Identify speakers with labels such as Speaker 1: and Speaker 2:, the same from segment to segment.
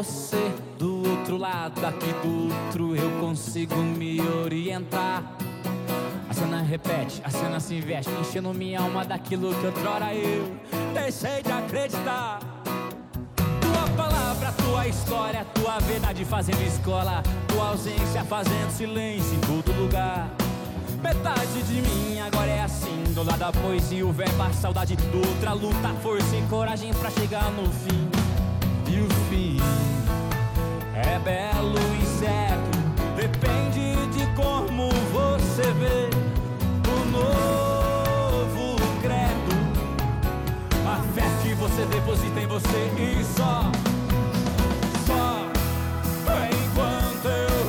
Speaker 1: você do outro lado, aqui do outro eu consigo me orientar. A cena repete, a cena se investe, enchendo minha alma daquilo que outrora eu deixei de acreditar. Tua palavra, tua história, tua verdade fazendo escola, tua ausência fazendo silêncio em todo lugar. Metade de mim agora é assim, do lado da poesia, o verbo, a saudade, do outra luta, força e coragem pra chegar no fim. E o fim é belo e certo, depende de como você vê o novo credo, a fé que você deposita em você. E só enquanto eu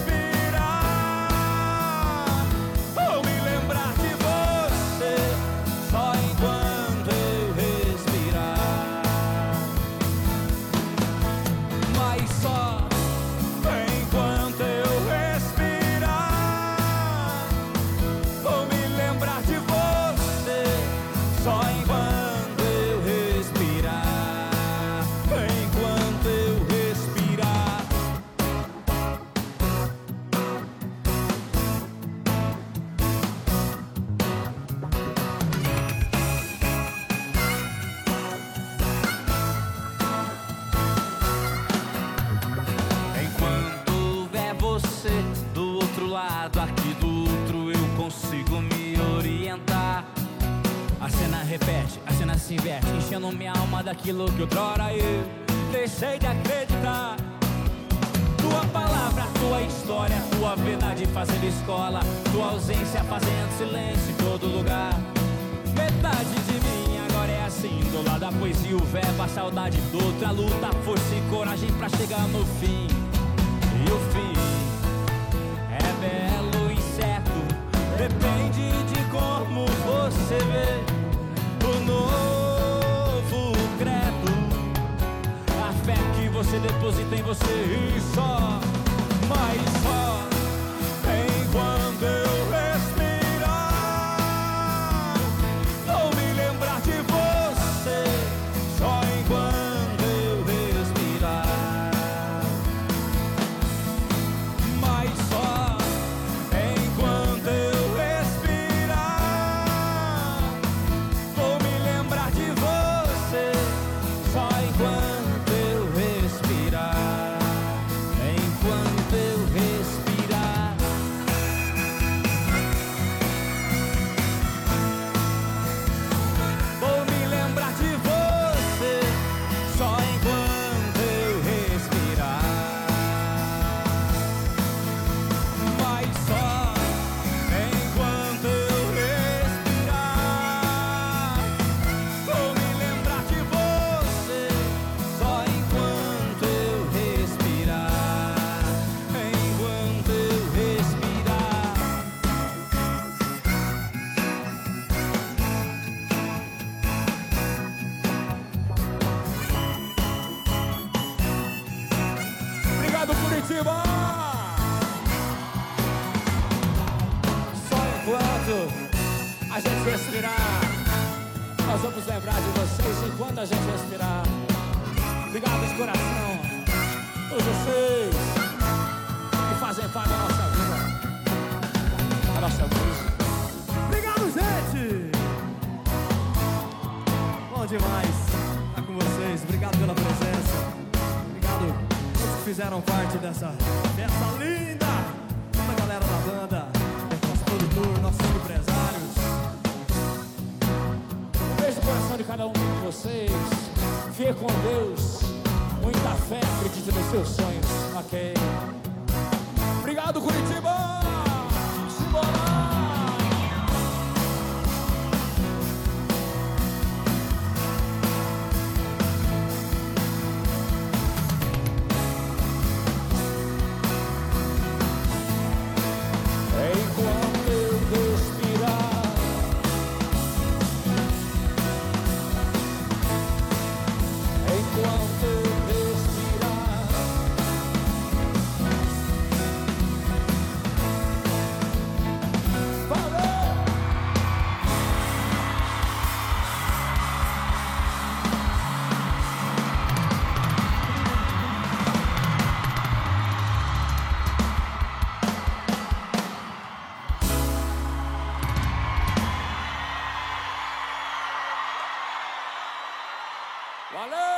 Speaker 1: respirar ou me lembrar de você, só enquanto eu respirar, mas só enquanto eu respirar ou me lembrar de você, só enquanto eu respirar, enquanto eu respirar. Enquanto houver você do outro lado, aqui do outro eu consigo me orientar. A cena repete, a cena se inverte, enchendo minha alma daquilo que outrora eu deixei de acreditar. Tua palavra, tua história, tua verdade fazendo escola, tua ausência fazendo silêncio em todo lugar. Metade de mim agora é assim, do lado da poesia, o verbo, a saudade, do outra luta, força e coragem pra chegar no fim. E o fim é belo e certo, depende de como você vê o novo credo, a fé que você deposita em você. E só, mas só enquanto eu respirar ou me lembrar de você, só enquanto eu respirar, mas só enquanto eu respirar ou me lembrar de você, só enquanto eu respirar, enquanto eu respirar. Vou me lembrar de você, só enquanto eu respirar, mas só enquanto eu respirar. Vou me lembrar de você, só enquanto eu respirar, enquanto eu respirar. Obrigado, Curitiba! Só enquanto a gente respirar, nós vamos lembrar de vocês enquanto a gente respirar. Obrigado de coração, todos vocês que fazem parte da nossa vida, da nossa música.
Speaker 2: Obrigado, gente! Bom demais estar com vocês. Obrigado pela presença. Obrigado a todos que fizeram parte dessa festa linda. Toda a galera da banda, nosso produtor, nossos empresários.
Speaker 1: Um beijo no coração de cada um de vocês. Fique com Deus, muita fé, acredite nos seus sonhos, ok? Obrigado, Curitiba! Simbora! Enquanto eu respirar, enquanto eu respirar, Valeu!